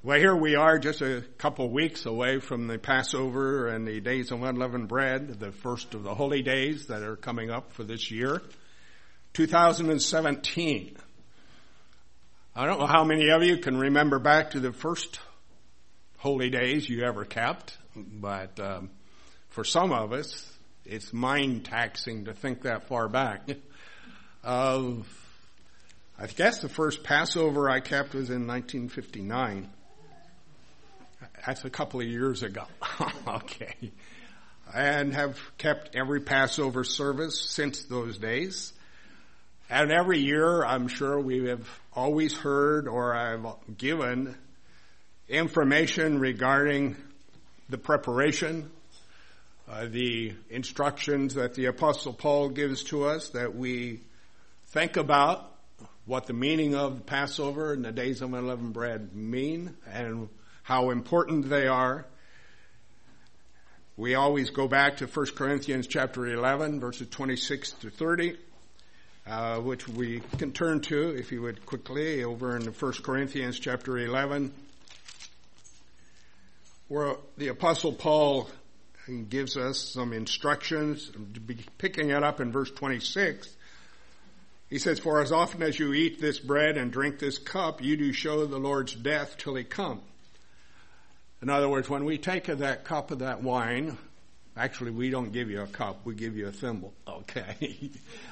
Well, here we are just a couple weeks away from the Passover and the Days of Unleavened Bread, the first of the holy days that are coming up for this year, 2017. I don't know how many of you can remember back to the first holy days you ever kept, but for some of us, it's mind-taxing to think that far back. I guess the first Passover I kept was in 1959. That's a couple of years ago. Okay. And have kept every Passover service since those days. And every year, I'm sure we have always heard or I've given information regarding the preparation, the instructions that the Apostle Paul gives to us, that we think about what the meaning of Passover and the Days of Unleavened Bread mean and how important they are. We always go back to 1 Corinthians chapter 11, verses 26 to 30, which we can turn to, if you would quickly, over in 1 Corinthians chapter 11, where the Apostle Paul gives us some instructions, picking it up in verse 26. He says, "For as often as you eat this bread and drink this cup, you do show the Lord's death till he come." In other words, when we take of that cup of that wine, actually we don't give you a cup, we give you a thimble, okay?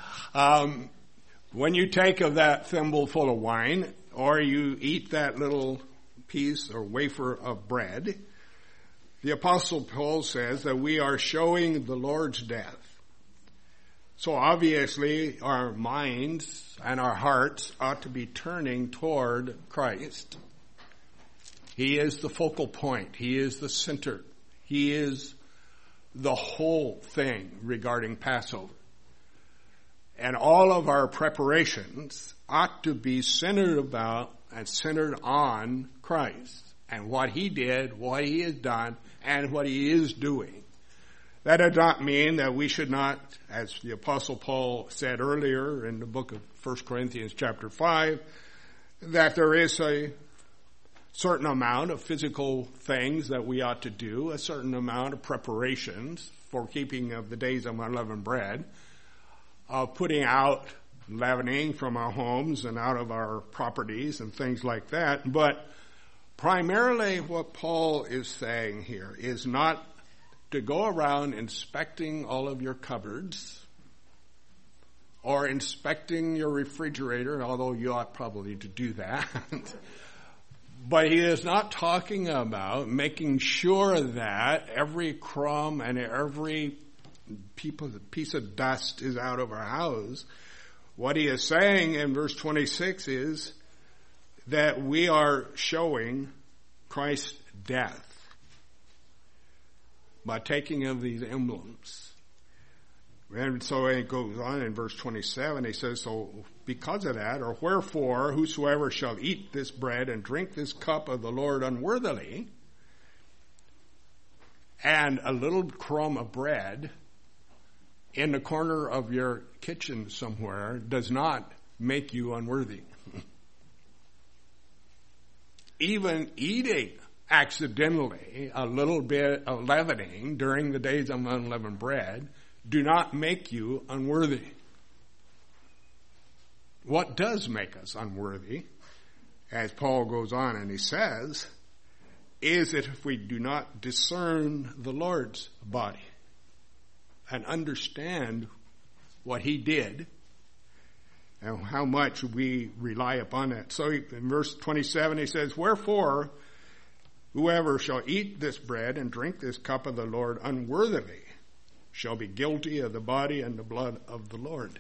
When you take of that thimble full of wine, or you eat that little piece or wafer of bread, the Apostle Paul says that we are showing the Lord's death. So obviously our minds and our hearts ought to be turning toward Christ. He is the focal point. He is the center. He is the whole thing regarding Passover. And all of our preparations ought to be centered about and centered on Christ and what he did, what he has done, and what he is doing. That does not mean that we should not, as the Apostle Paul said earlier in the book of 1 Corinthians chapter 5, that there is a certain amount of physical things that we ought to do, a certain amount of preparations for keeping of the Days of Unleavened Bread, putting out leavening from our homes and out of our properties and things like that. But primarily what Paul is saying here is not to go around inspecting all of your cupboards or inspecting your refrigerator, although you ought probably to do that. But he is not talking about making sure that every crumb and every piece of dust is out of our house. What he is saying in verse 26 is that we are showing Christ's death by taking of these emblems. And so it goes on in verse 27, he says, "So because of that, or wherefore, whosoever shall eat this bread and drink this cup of the Lord unworthily," and a little crumb of bread in the corner of your kitchen somewhere does not make you unworthy. Even eating accidentally a little bit of leavening during the Days of Unleavened Bread do not make you unworthy. What does make us unworthy, as Paul goes on and he says, is that if we do not discern the Lord's body and understand what he did and how much we rely upon it. So in verse 27 he says, "Wherefore, whoever shall eat this bread and drink this cup of the Lord unworthily shall be guilty of the body and the blood of the Lord."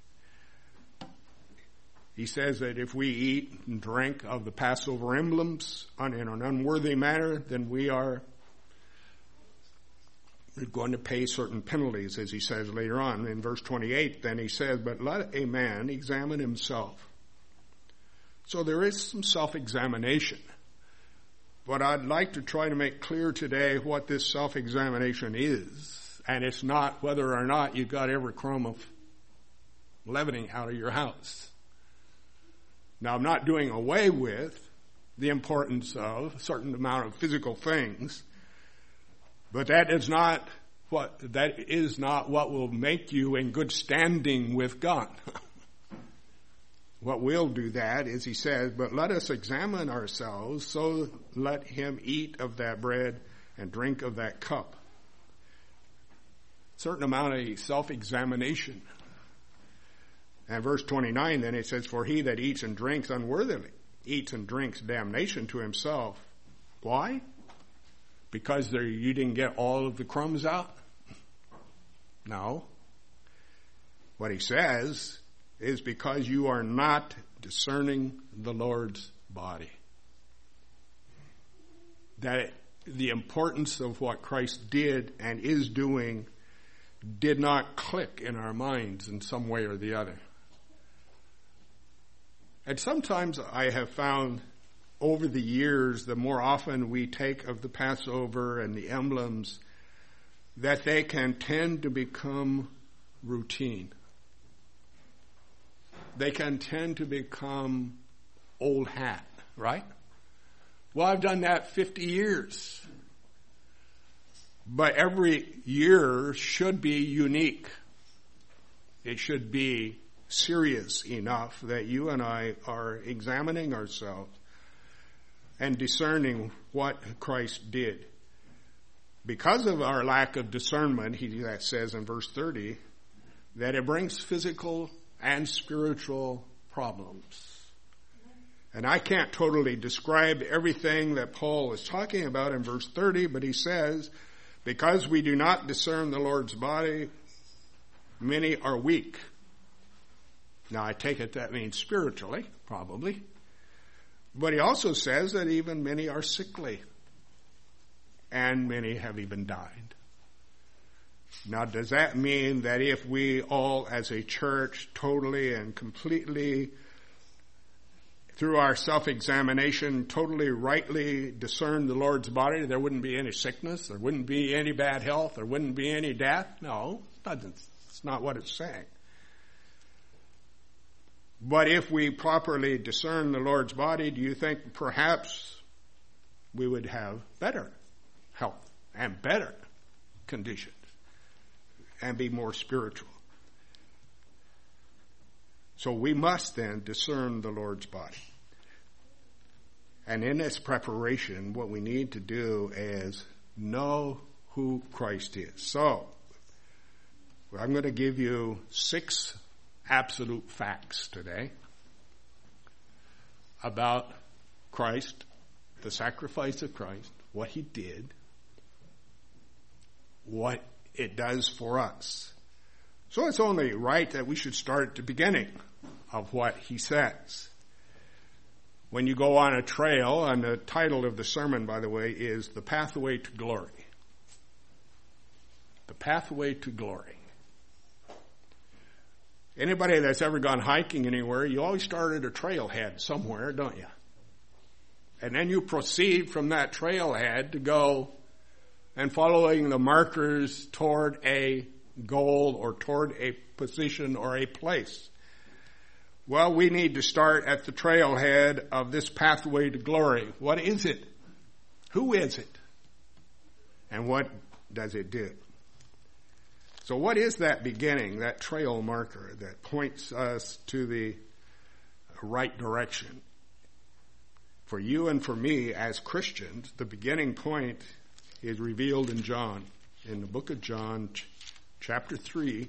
He says that if we eat and drink of the Passover emblems in an unworthy manner, then we are going to pay certain penalties, as he says later on. In verse 28, then he says, "But let a man examine himself." So there is some self-examination. But I'd like to try to make clear today what this self-examination is. And it's not whether or not you got every crumb of leavening out of your house. Now, I'm not doing away with the importance of a certain amount of physical things, but that is not what will make you in good standing with God. What will do that is, he says, but let us examine ourselves, so let him eat of that bread and drink of that cup. Certain amount of self-examination. And verse 29, then it says, for he that eats and drinks unworthily eats and drinks damnation to himself. Why? Because you didn't get all of the crumbs out? No. What he says is because you are not discerning the Lord's body. That the importance of what Christ did and is doing did not click in our minds in some way or the other. And sometimes I have found over the years, the more often we take of the Passover and the emblems, that they can tend to become routine. They can tend to become old hat, right? Well, I've done that 50 years. But every year should be unique. It should be serious enough that you and I are examining ourselves and discerning what Christ did. Because of our lack of discernment, that says in verse 30, that it brings physical and spiritual problems. And I can't totally describe everything that Paul is talking about in verse 30, but he says, because we do not discern the Lord's body, many are weak. Now, I take it that means spiritually, probably. But he also says that even many are sickly. And many have even died. Now, does that mean that if we all as a church totally and completely, through our self-examination, totally rightly discern the Lord's body, there wouldn't be any sickness, there wouldn't be any bad health, there wouldn't be any death? No, it's not what it's saying. But if we properly discern the Lord's body, do you think perhaps we would have better health and better conditions and be more spiritual? So we must then discern the Lord's body. And in this preparation, what we need to do is know who Christ is. So I'm going to give you 6 absolute facts today about Christ, the sacrifice of Christ, what he did, what it does for us. So it's only right that we should start at the beginning of what he says. When you go on a trail, and the title of the sermon, by the way, is The Pathway to Glory. The Pathway to Glory. Anybody that's ever gone hiking anywhere, you always start at a trailhead somewhere, don't you? And then you proceed from that trailhead to go and following the markers toward a goal or toward a position or a place. Well, we need to start at the trailhead of this pathway to glory. What is it? Who is it? And what does it do? So what is that beginning, that trail marker that points us to the right direction? For you and for me as Christians, the beginning point is revealed in John, in the book of John, chapter 3.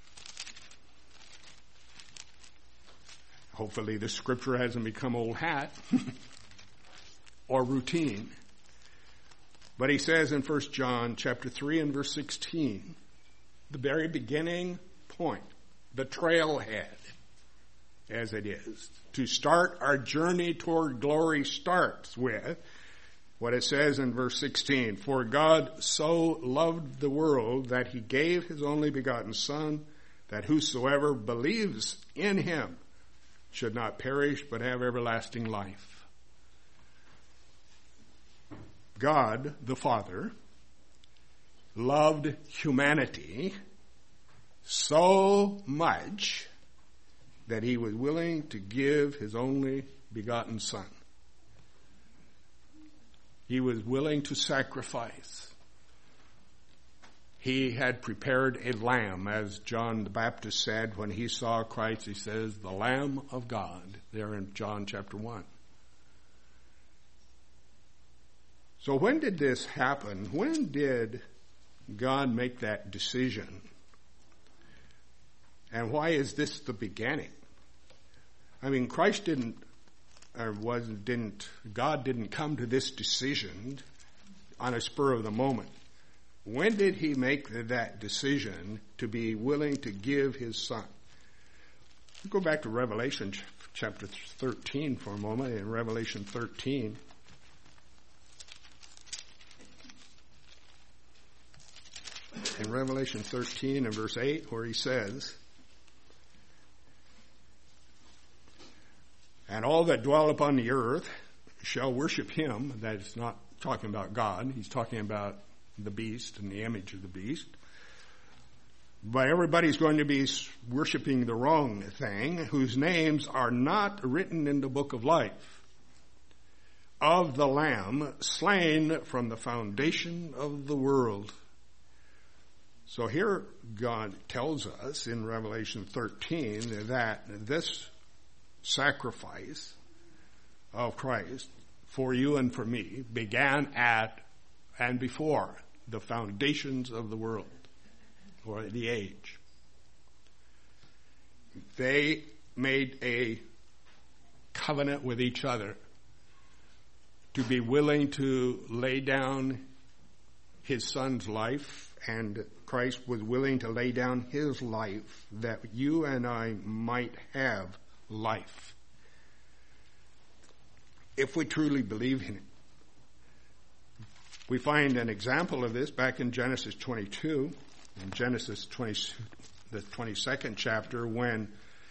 Hopefully the scripture hasn't become old hat or routine. But he says in 1 John chapter 3 and verse 16, the very beginning point, the trailhead, as it is. To start our journey toward glory starts with what it says in verse 16. For God so loved the world that he gave his only begotten Son, that whosoever believes in him should not perish but have everlasting life. God, the Father, loved humanity so much that he was willing to give his only begotten Son. He was willing to sacrifice. He had prepared a lamb, as John the Baptist said when he saw Christ. He says, the Lamb of God, there in John chapter 1. So when did this happen? When did God make that decision? And why is this the beginning? I mean, God didn't come to this decision on a spur of the moment. When did he make that decision to be willing to give his son? Go back to Revelation chapter 13 for a moment. In Revelation 13, and verse 8, where he says, and all that dwell upon the earth shall worship him. That is not talking about God. He's talking about the beast and the image of the beast. But everybody's going to be worshiping the wrong thing, whose names are not written in the book of life of the Lamb slain from the foundation of the world. So here God tells us in Revelation 13 that this sacrifice of Christ for you and for me began at and before the foundations of the world or the age. They made a covenant with each other to be willing to lay down his son's life, and Christ was willing to lay down his life that you and I might have life, if we truly believe in it. We find an example of this back in Genesis 22, in Genesis 20, the 22nd chapter, when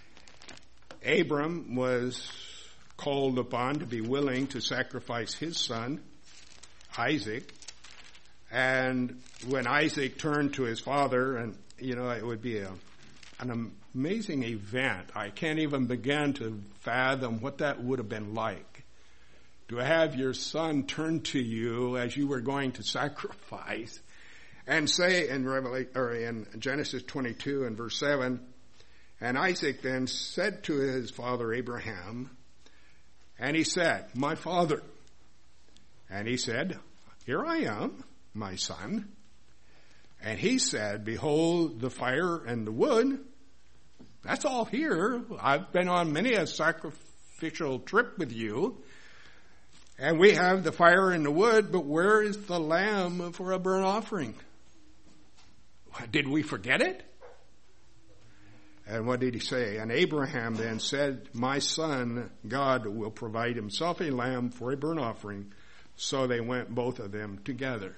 Abram was called upon to be willing to sacrifice his son, Isaac. And when Isaac turned to his father, and, it would be an amazing event. I can't even begin to fathom what that would have been like. To have your son turn to you as you were going to sacrifice and say in Genesis 22 and verse 7, and Isaac then said to his father Abraham, and he said, my father. And he said, here I am, my son. And he said, behold the fire and the wood. That's all here. I've been on many a sacrificial trip with you. And we have the fire and the wood, but where is the lamb for a burnt offering? Did we forget it? And what did he say? And Abraham then said, my son, God will provide himself a lamb for a burnt offering. So they went, both of them, together.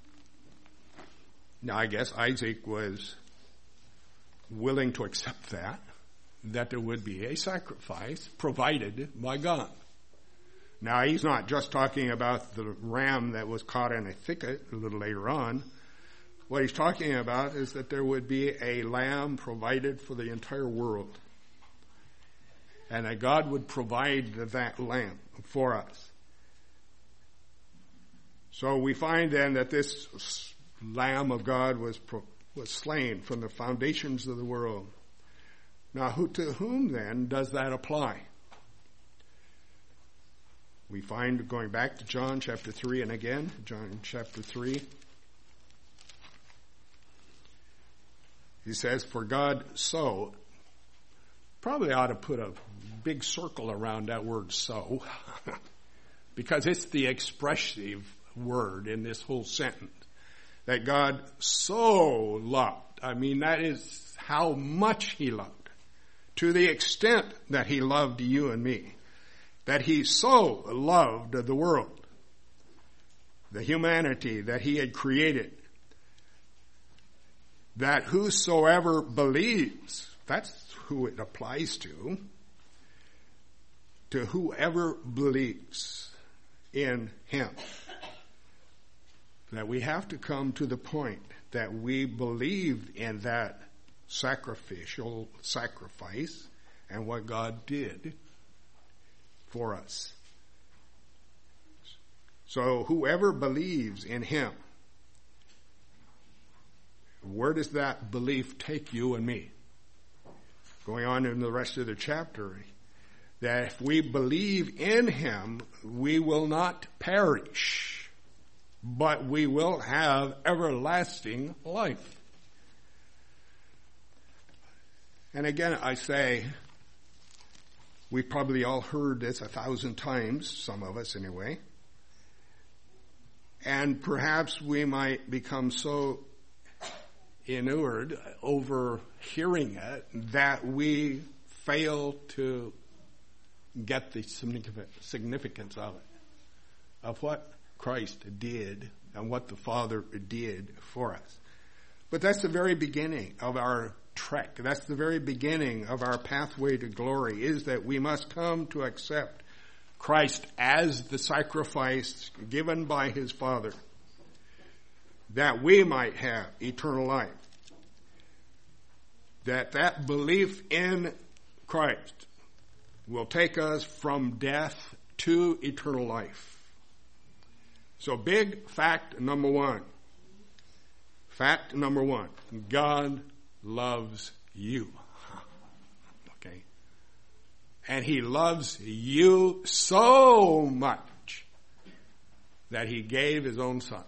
Now, I guess Isaac was willing to accept that there would be a sacrifice provided by God. Now, he's not just talking about the ram that was caught in a thicket a little later on. What he's talking about is that there would be a lamb provided for the entire world. And that God would provide that lamb for us. So we find then that this Lamb of God was slain from the foundations of the world. Now, to whom then does that apply? We find, going back to John chapter 3, and again, John chapter 3, he says, for God so, probably ought to put a big circle around that word so, because it's the expressive word in this whole sentence, that God so loved. I mean, that is how much he loved, to the extent that he loved you and me. That he so loved the world, the humanity that he had created, that whosoever believes, that's who it applies to whoever believes in him. That we have to come to the point that we believe in that sacrificial sacrifice and what God did for us. So whoever believes in him, where does that belief take you and me? Going on in the rest of the chapter, that if we believe in him, we will not perish, but we will have everlasting life. And again, I say, we probably all heard this 1,000 times, some of us anyway. And perhaps we might become so inured over hearing it that we fail to get the significance of it, of what Christ did and what the Father did for us. But that's the very beginning of our trek. That's the very beginning of our pathway to glory, is that we must come to accept Christ as the sacrifice given by his Father, that we might have eternal life. That belief in Christ will take us from death to eternal life. So big fact number one. Fact number one. God loves you. Okay. And he loves you so much that he gave his own son,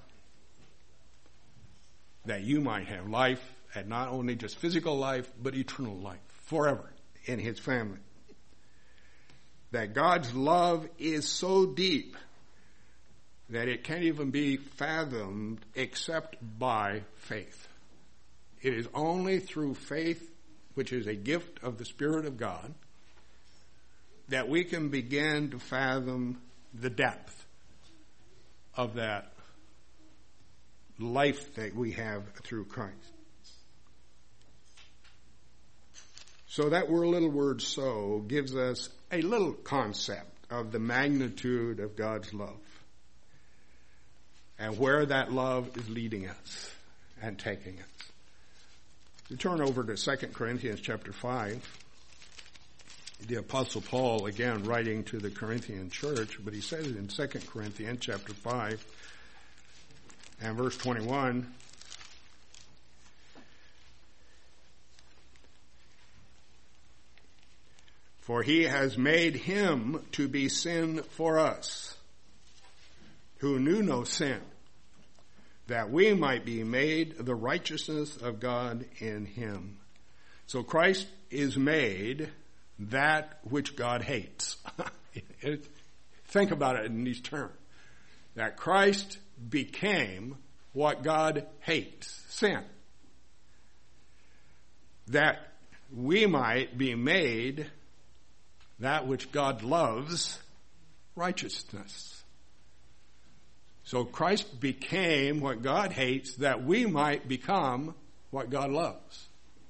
that you might have life, and not only just physical life, but eternal life, forever in his family. That God's love is so deep that it can't even be fathomed except by faith. It is only through faith, which is a gift of the Spirit of God, that we can begin to fathom the depth of that life that we have through Christ. So that little word "so" gives us a little concept of the magnitude of God's love and where that love is leading us and taking us. You turn over to 2 Corinthians chapter 5. The Apostle Paul, again, writing to the Corinthian church, but he says in 2 Corinthians chapter 5 and verse 21, "For he has made him to be sin for us, who knew no sin, that we might be made the righteousness of God in him." So Christ is made that which God hates. Think about it in these terms. That Christ became what God hates, sin. That we might be made that which God loves, righteousness. So Christ became what God hates, that we might become what God loves.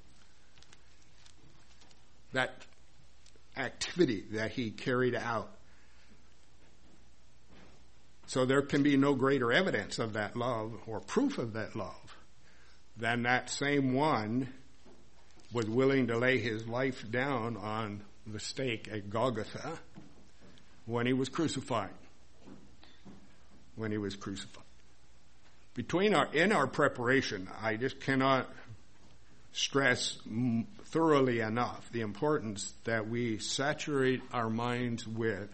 That activity that he carried out. So there can be no greater evidence of that love or proof of that love than that same one was willing to lay his life down on the stake at Golgotha when he was crucified. When he was crucified. In our preparation, I just cannot stress thoroughly enough the importance that we saturate our minds with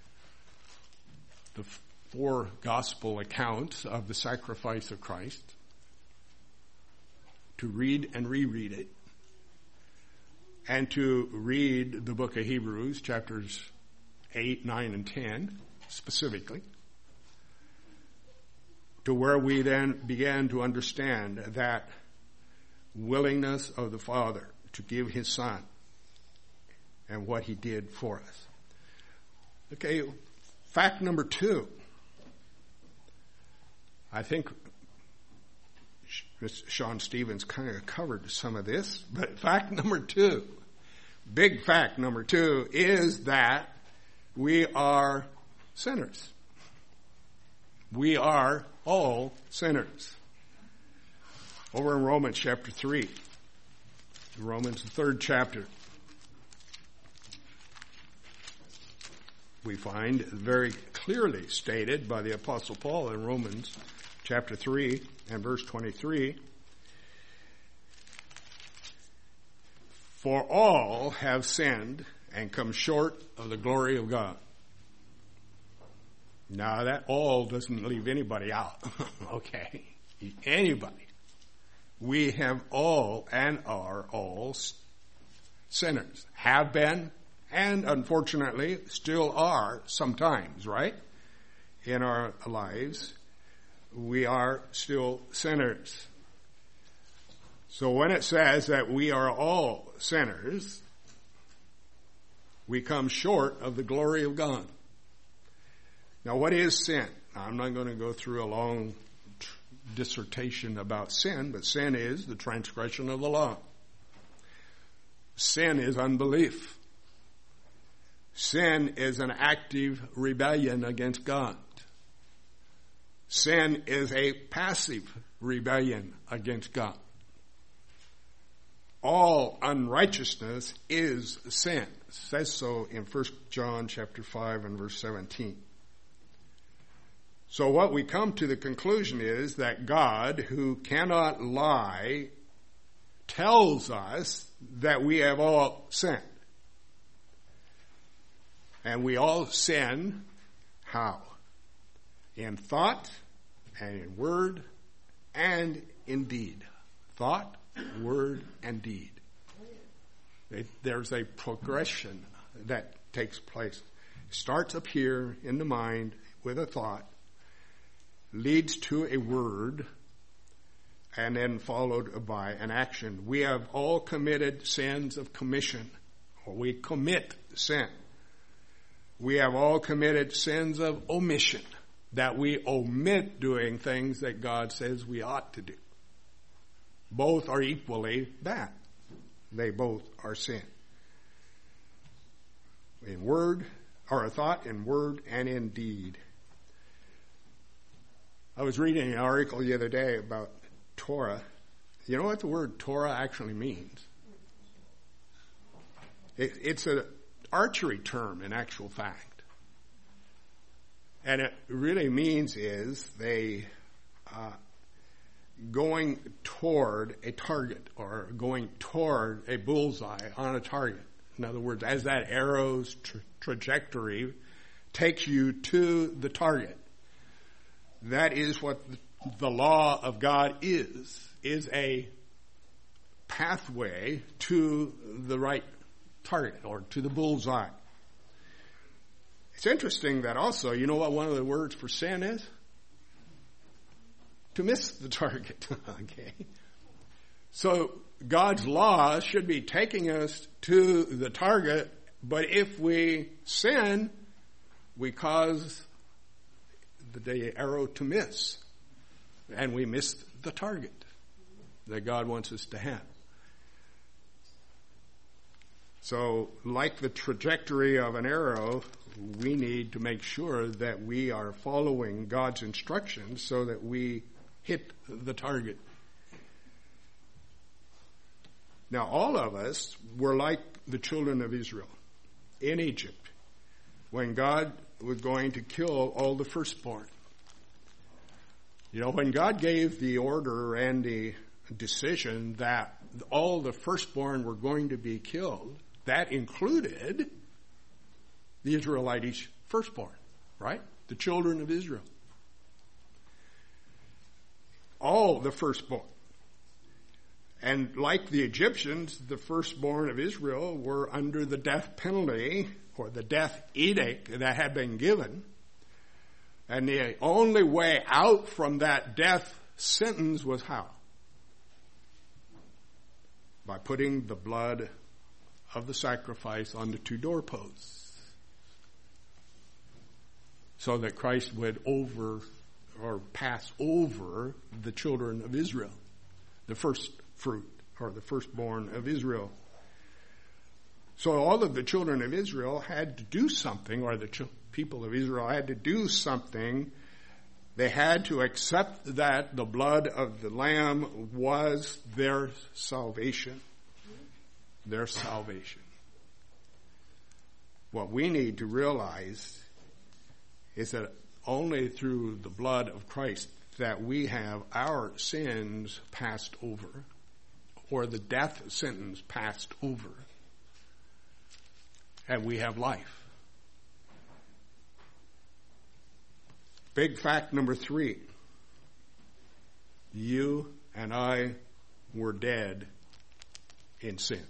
the 4 gospel accounts of the sacrifice of Christ, to read and reread it, and to read the book of Hebrews, chapters 8, 9, and 10, specifically, to where we then began to understand that willingness of the Father to give his Son and what he did for us. Okay, fact number 2. I think Sean Stevens kind of covered some of this, but fact number 2, big fact number 2, is that we are sinners. We are all sinners. Over in Romans chapter 3, Romans the 3rd chapter, we find very clearly stated by the Apostle Paul in Romans chapter 3 and verse 23. For all have sinned and come short of the glory of God. Now that all doesn't leave anybody out. Okay. Anybody. We have all and are all sinners. Have been and unfortunately still are sometimes, right? In our lives, we are still sinners. So when it says that we are all sinners, we come short of the glory of God. Now, what is sin? Now, I'm not going to go through a long dissertation about sin, but sin is the transgression of the law. Sin is unbelief. Sin is an active rebellion against God. Sin is a passive rebellion against God. All unrighteousness is sin. It says so in 1 John chapter 5 and verse 17. So what we come to the conclusion is that God, who cannot lie, tells us that we have all sinned. And we all sin how? In thought and in word and in deed. Thought, word, and deed. There's a progression that takes place. It starts up here in the mind with a thought, leads to a word, and then followed by an action. We have all committed sins of commission, or we commit sin. We have all committed sins of omission, that we omit doing things that God says we ought to do. Both are equally bad. They both are sin. In word, or a thought, in word, and in deed. I was reading an article the other day about Torah. You know what the word Torah actually means? It's an archery term in actual fact. And it really means is they going toward a target or going toward a bullseye on a target. In other words, as that arrow's trajectory takes you to the target. That is what the law of God is a pathway to the right target or to the bullseye. It's interesting that also, you know what one of the words for sin is? To miss the target. Okay. So God's law should be taking us to the target, but if we sin, we cause the arrow to miss. And we miss the target that God wants us to have. So, like the trajectory of an arrow, we need to make sure that we are following God's instructions so that we hit the target. Now, all of us were like the children of Israel in Egypt when God was going to kill all the firstborn. You know, when God gave the order and the decision that all the firstborn were going to be killed, that included the Israelite firstborn, right? The children of Israel. All the firstborn. And like the Egyptians, the firstborn of Israel were under the death penalty or the death edict that had been given. And the only way out from that death sentence was how? By putting the blood of the sacrifice on the two doorposts. So that Christ would pass over the children of Israel. The first fruit, or the firstborn of Israel. So all of the children of Israel had to do something, or the people of Israel had to do something. They had to accept that the blood of the Lamb was their salvation. Their salvation. What we need to realize is that only through the blood of Christ that we have our sins passed over, or the death sentence passed over, and we have life. Big fact number 3. You and I were dead in sin.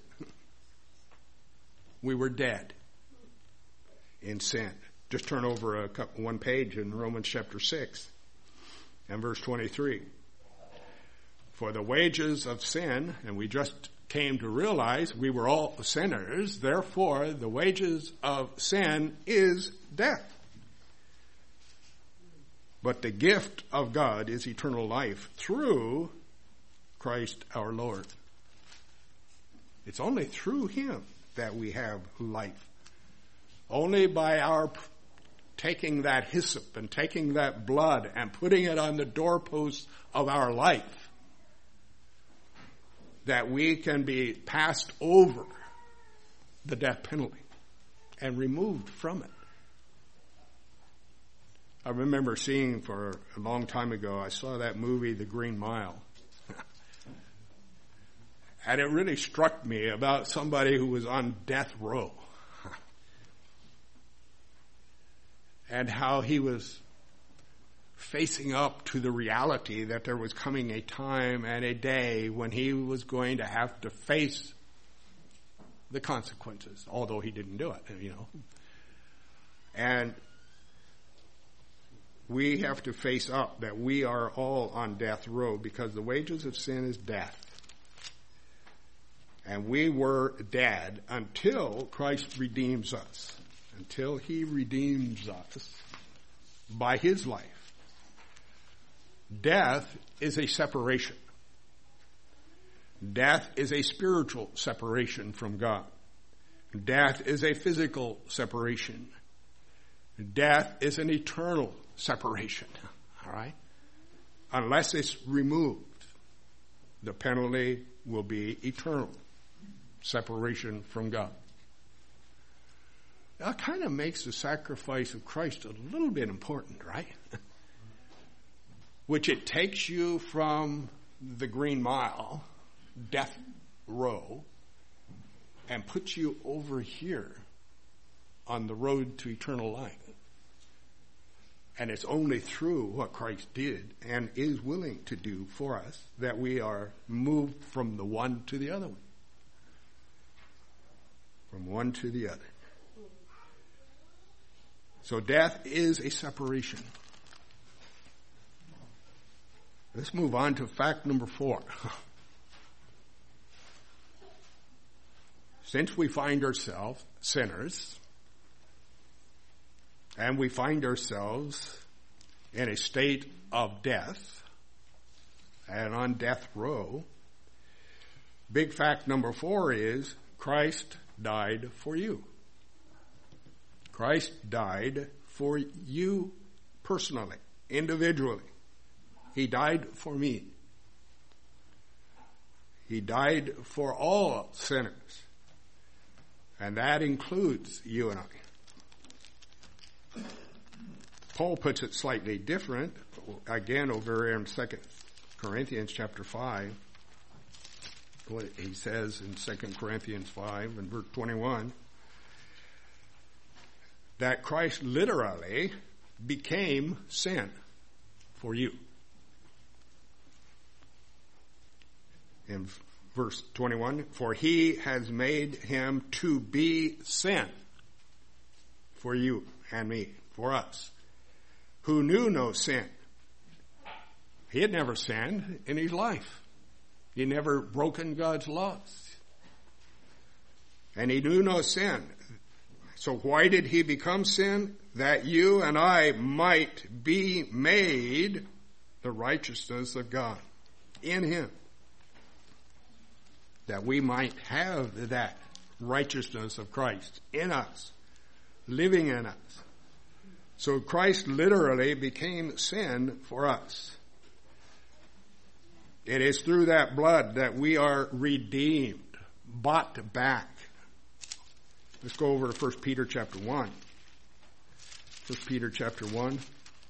We were dead in sin. Just turn over one page in Romans chapter 6 and verse 23. For the wages of sin, and we just came to realize we were all sinners, therefore the wages of sin is death. But the gift of God is eternal life through Christ our Lord. It's only through him that we have life. Only by our taking that hyssop and taking that blood and putting it on the doorposts of our life that we can be passed over the death penalty and removed from it. I remember seeing for a long time ago, I saw that movie, The Green Mile. And it really struck me about somebody who was on death row. And how he was facing up to the reality that there was coming a time and a day when he was going to have to face the consequences, although he didn't do it, And we have to face up that we are all on death row because the wages of sin is death. And we were dead until Christ redeems us, until he redeems us by his life. Death is a separation. Death is a spiritual separation from God. Death is a physical separation. Death is an eternal separation. All right? Unless it's removed, the penalty will be eternal separation from God. That kind of makes the sacrifice of Christ a little bit important, right? Which it takes you from the Green Mile, death row, and puts you over here on the road to eternal life. And it's only through what Christ did and is willing to do for us that we are moved from the one to the other one. From one to the other. So death is a separation. Let's move on to fact number 4. Since we find ourselves sinners, and we find ourselves in a state of death, and on death row, big fact number 4 is Christ died for you. Christ died for you personally, individually. He died for me. He died for all sinners. And that includes you and I. Paul puts it slightly different. Again, over in 2 Corinthians chapter 5. He says in 2 Corinthians 5 and verse 21 that Christ literally became sin for you. In verse 21, for he has made him to be sin for you and me, for us, who knew no sin. He had never sinned in his life. He never broken God's laws. And he knew no sin. So why did he become sin? That you and I might be made the righteousness of God in him. That we might have that righteousness of Christ in us, living in us. So Christ literally became sin for us. It is through that blood that we are redeemed, bought back. Let's go over to 1 Peter chapter 1. 1 Peter chapter 1.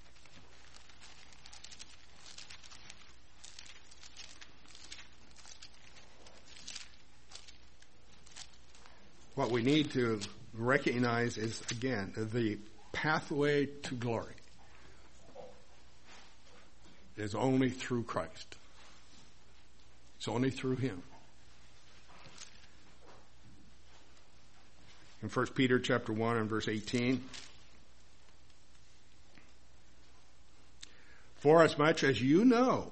What we need to recognize is, again, the pathway to glory is only through Christ. It's only through Him. In 1 Peter chapter 1 and verse 18, for as much as you know,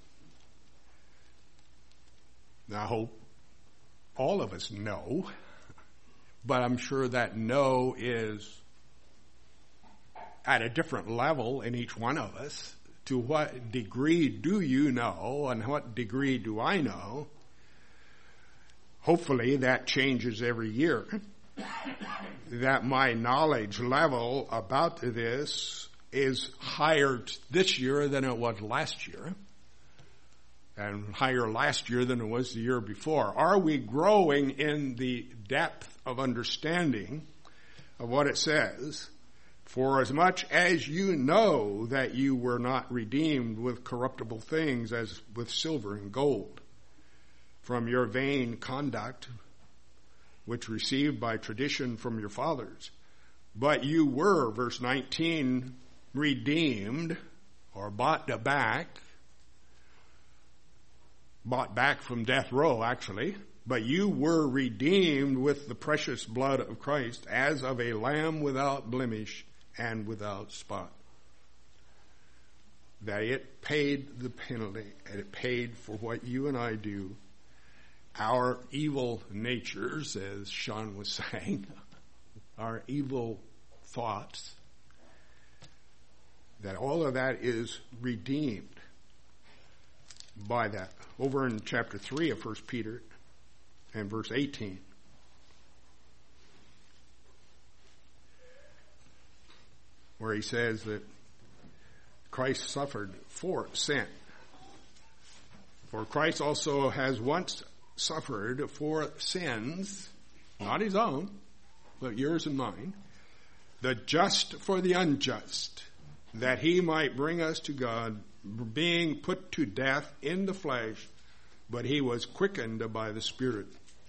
now I hope all of us know, but I'm sure that know is at a different level in each one of us. To what degree do you know, and what degree do I know? Hopefully that changes every year. That my knowledge level about this is higher this year than it was last year, and higher last year than it was the year before. Are we growing in the depth of understanding of what it says? For as much as you know that you were not redeemed with corruptible things as with silver and gold from your vain conduct, which received by tradition from your fathers, but you were, verse 19, redeemed or bought back from death row, actually, but you were redeemed with the precious blood of Christ as of a lamb without blemish and without spot. That it paid the penalty, and it paid for what you and I do. Our evil natures, as Sean was saying, our evil thoughts, that all of that is redeemed by that. Over in chapter 3 of 1 Peter and verse 18. Where he says that Christ suffered for sin. For Christ also has once suffered for sins, not his own, but yours and mine, the just for the unjust, that he might bring us to God, being put to death in the flesh, but he was quickened by the Spirit.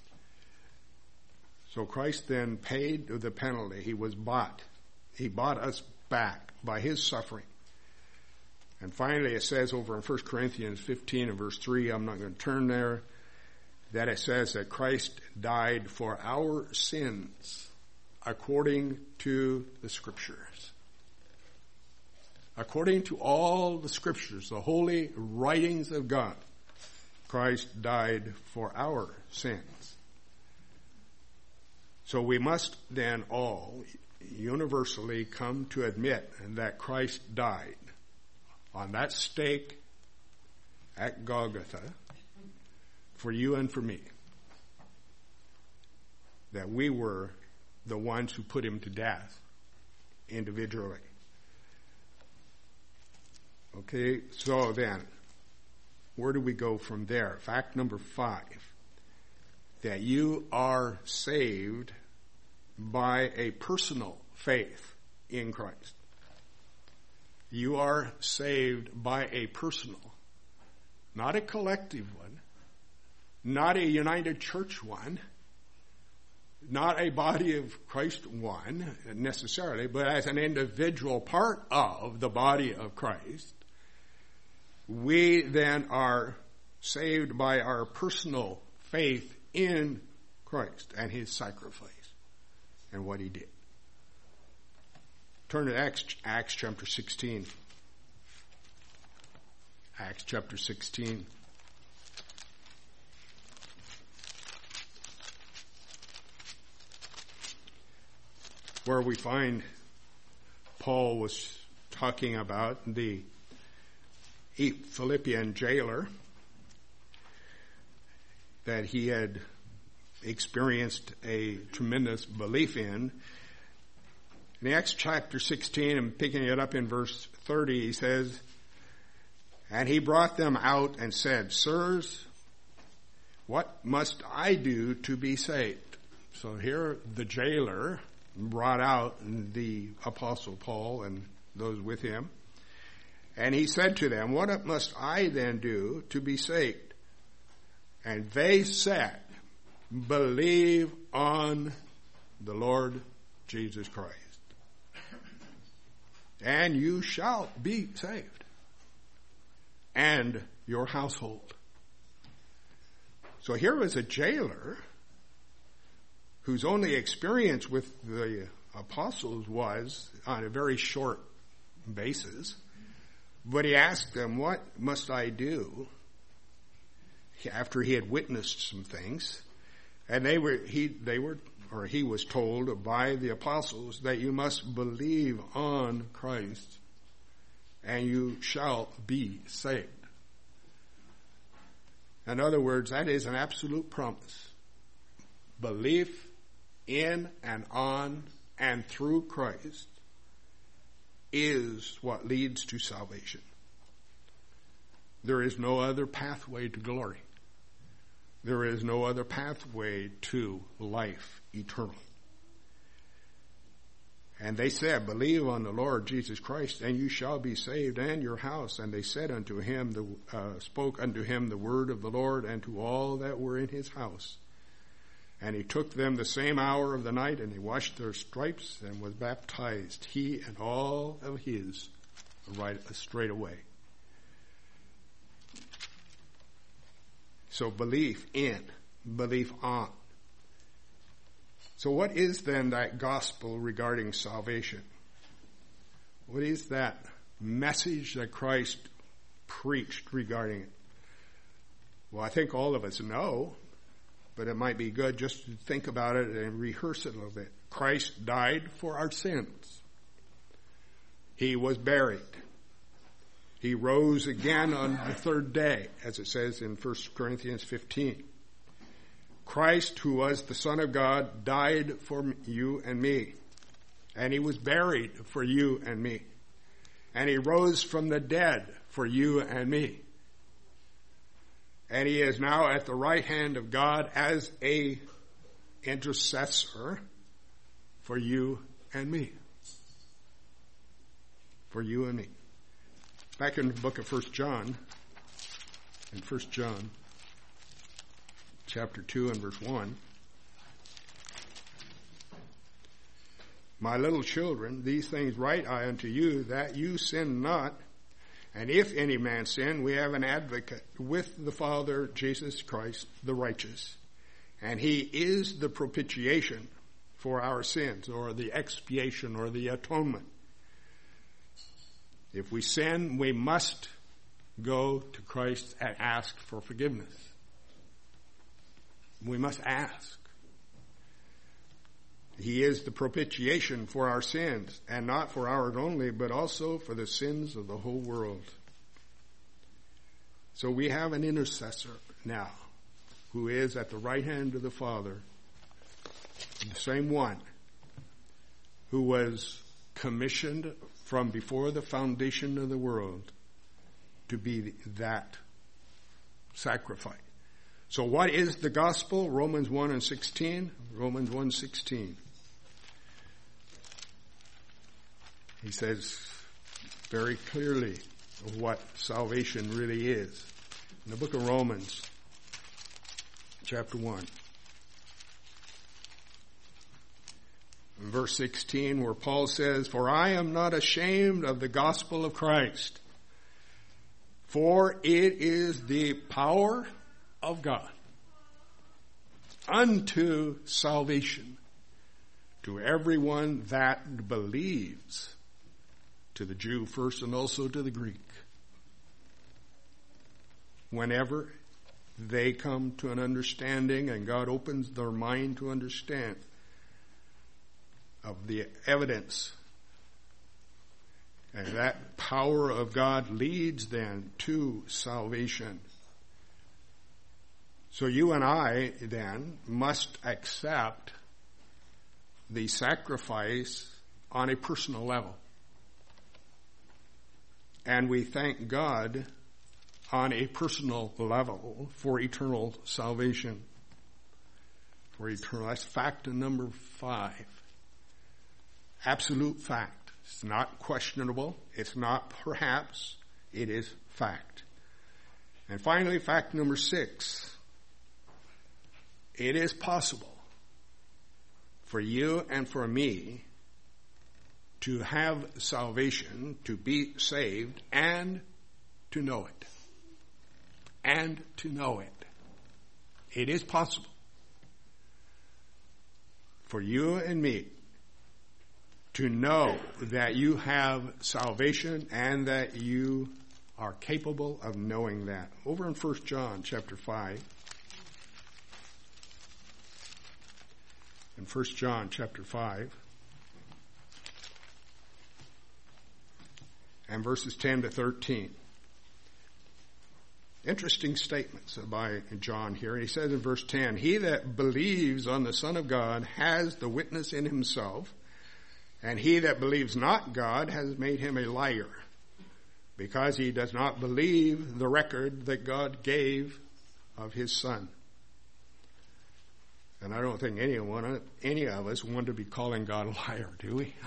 So Christ then paid the penalty. He was bought. He bought us back by his suffering. And finally it says over in 1 Corinthians 15 and verse 3, I'm not going to turn there, that it says that Christ died for our sins according to the Scriptures. According to all the Scriptures, the holy writings of God, Christ died for our sins. So we must then all universally come to admit that Christ died on that stake at Golgotha for you and for me. That we were the ones who put him to death individually. Okay, so then, where do we go from there? Fact number 5, that you are saved by a personal faith in Christ. You are saved by a personal, not a collective one, not a united church one, not a body of Christ one necessarily, but as an individual part of the body of Christ. We then are saved by our personal faith in Christ and his sacrifice and what he did. Turn to Acts chapter 16. Acts chapter 16. Where we find Paul was talking about the Philippian jailer that he had experienced a tremendous belief in. In Acts chapter 16, and picking it up in verse 30, he says, and he brought them out and said, sirs, what must I do to be saved? So here the jailer brought out the Apostle Paul and those with him. And he said to them, "What must I then do to be saved?" And they said, "Believe on the Lord Jesus Christ, and you shall be saved, and your household." So here was a jailer whose only experience with the apostles was on a very short basis. But he asked them, "What must I do?" After he had witnessed some things. And he was told by the apostles that you must believe on Christ and you shall be saved. In other words, that is an absolute promise. Belief in and on and through Christ is what leads to salvation. There is no other pathway to glory. There is no other pathway to life eternal. And they said, "Believe on the Lord Jesus Christ, and you shall be saved, and your house." And they said unto him, spoke unto him the word of the Lord, and to all that were in his house. And he took them the same hour of the night, and he washed their stripes, and was baptized, he and all of his, right straight away. So belief in, belief on. So what is then that gospel regarding salvation? What is that message that Christ preached regarding it? Well, I think all of us know, but it might be good just to think about it and rehearse it a little bit. Christ died for our sins. He was buried. He rose again on the third day, as it says in 1 Corinthians 15. Christ, who was the Son of God, died for you and me. And he was buried for you and me. And he rose from the dead for you and me. And he is now at the right hand of God as a intercessor for you and me. For you and me. Back in the book of 1 John, in 1 John, chapter 2 and verse 1, "My little children, these things write I unto you, that you sin not. And if any man sin, we have an advocate with the Father, Jesus Christ, the righteous. And he is the propitiation for our sins," or the expiation, or the atonement. If we sin, we must go to Christ and ask for forgiveness. We must ask. He is the propitiation for our sins, and not for ours only, but also for the sins of the whole world. So we have an intercessor now, who is at the right hand of the Father, the same one who was commissioned from before the foundation of the world to be that sacrifice. So what is the gospel? Romans 1 and 16. Romans 1:16. He says very clearly what salvation really is. In the book of Romans, chapter 1. In verse 16, where Paul says, "For I am not ashamed of the gospel of Christ, for it is the power of God unto salvation to everyone that believes, to the Jew first and also to the Greek." Whenever they come to an understanding and God opens their mind to understand of the evidence, and that power of God leads them to salvation. So you and I then must accept the sacrifice on a personal level. And we thank God on a personal level for eternal salvation. For eternal, that's fact number 5. absolute fact. It's not questionable. It's not perhaps. It is fact. And finally, fact number 6. It is possible for you and for me to have salvation, to be saved, and to know it. And to know it. It is possible for you and me to know that you have salvation and that you are capable of knowing that. Over in 1 John chapter 5. In 1 John chapter 5. And verses 10 to 13. Interesting statements by John here. He says in verse 10, "He that believes on the Son of God has the witness in himself, and he that believes not God has made him a liar, because he does not believe the record that God gave of his Son." And I don't think any of us want to be calling God a liar, do we?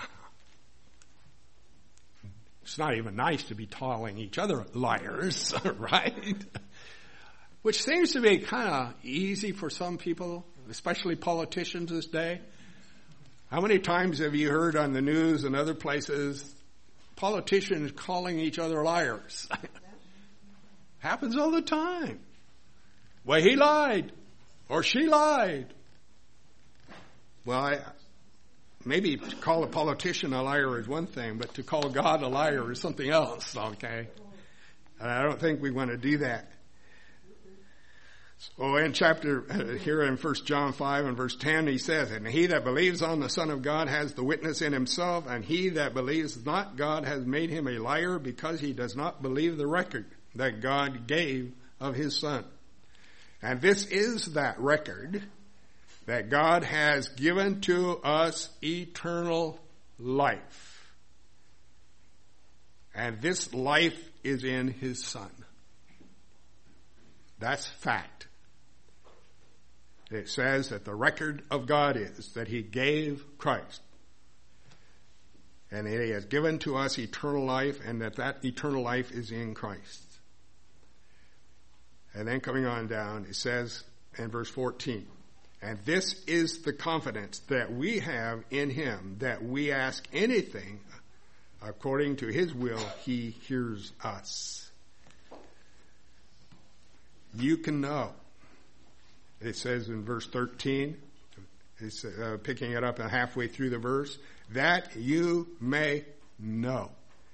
It's not even nice to be calling each other liars, right? Which seems to be kind of easy for some people, especially politicians this day. How many times have you heard on the news and other places politicians calling each other liars? Happens all the time. Well, he lied, or she lied. Well, maybe to call a politician a liar is one thing, but to call God a liar is something else, okay? And I don't think we want to do that. So here in 1 John 5 and verse 10, he says, "And he that believes on the Son of God has the witness in himself, and he that believes not God has made him a liar, because he does not believe the record that God gave of his Son. And this is that record, that God has given to us eternal life. And this life is in his Son." That's fact. It says that the record of God is that he gave Christ. And he has given to us eternal life, and that eternal life is in Christ. And then coming on down, it says in verse 14, "And this is the confidence that we have in him, that we ask anything according to his will, he hears us." You can know. It says in verse 13, it's picking it up halfway through the verse, "that you may know."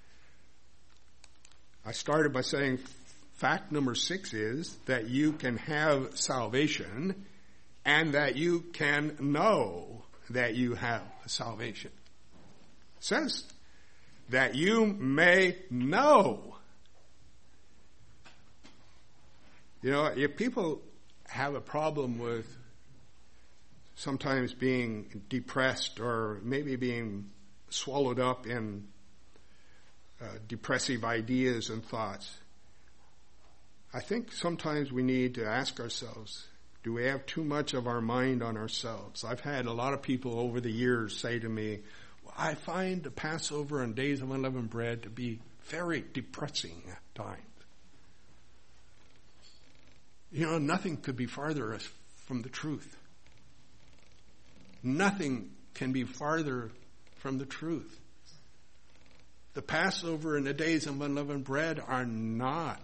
I started by saying fact number 6 is that you can have salvation and that you can know that you have salvation. It says that you may know. You know, if people have a problem with sometimes being depressed or maybe being swallowed up in depressive ideas and thoughts, I think sometimes we need to ask ourselves, do we have too much of our mind on ourselves? I've had a lot of people over the years say to me, "Well, I find the Passover and Days of Unleavened Bread to be very depressing at times." You know, nothing could be farther from the truth. Nothing can be farther from the truth. The Passover and the Days of Unleavened Bread are not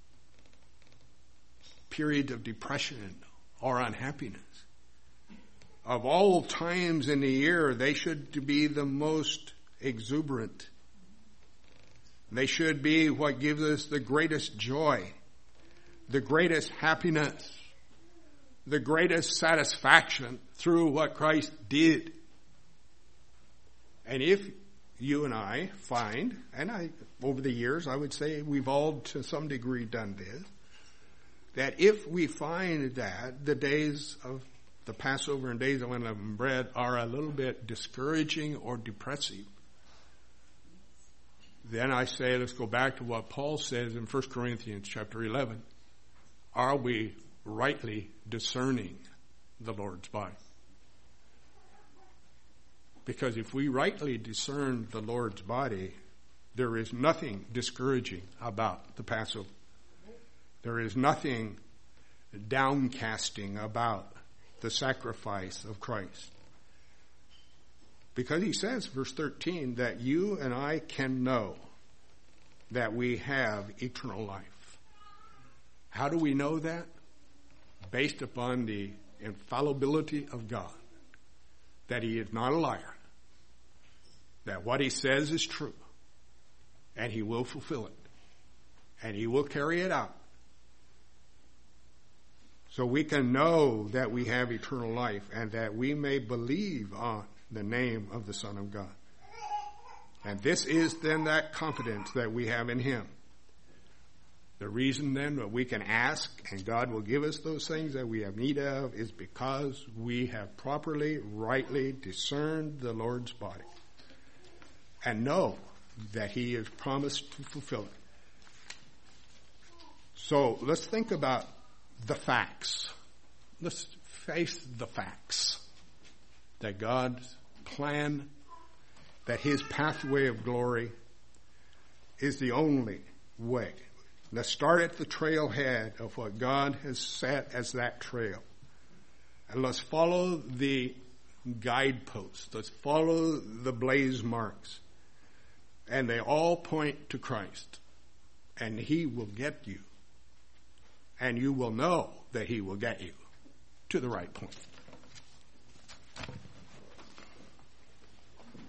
periods of depression or unhappiness. Of all times in the year, they should be the most exuberant. They should be what gives us the greatest joy, the greatest happiness, the greatest satisfaction through what Christ did. And if you and I find, and over the years, I would say we've all to some degree done this, that if we find that the days of the Passover and Days of Unleavened Bread are a little bit discouraging or depressive, then I say let's go back to what Paul says in 1 Corinthians chapter 11. Are we rightly discerning the Lord's body? Because if we rightly discern the Lord's body, there is nothing discouraging about the Passover. There is nothing downcasting about the sacrifice of Christ. Because he says, verse 13, that you and I can know that we have eternal life. How do we know that? Based upon the infallibility of God. That he is not a liar. That what he says is true. And he will fulfill it. And he will carry it out. So we can know that we have eternal life and that we may believe on the name of the Son of God. And this is then that confidence that we have in him. The reason then that we can ask and God will give us those things that we have need of is because we have properly, rightly discerned the Lord's body and know that he has promised to fulfill it. So let's think about the facts. Let's face the facts that God's plan, that his pathway of glory is the only way. Let's start at the trailhead of what God has set as that trail. And let's follow the guideposts. Let's follow the blaze marks. And they all point to Christ. And he will get you. And you will know that he will get you to the right point.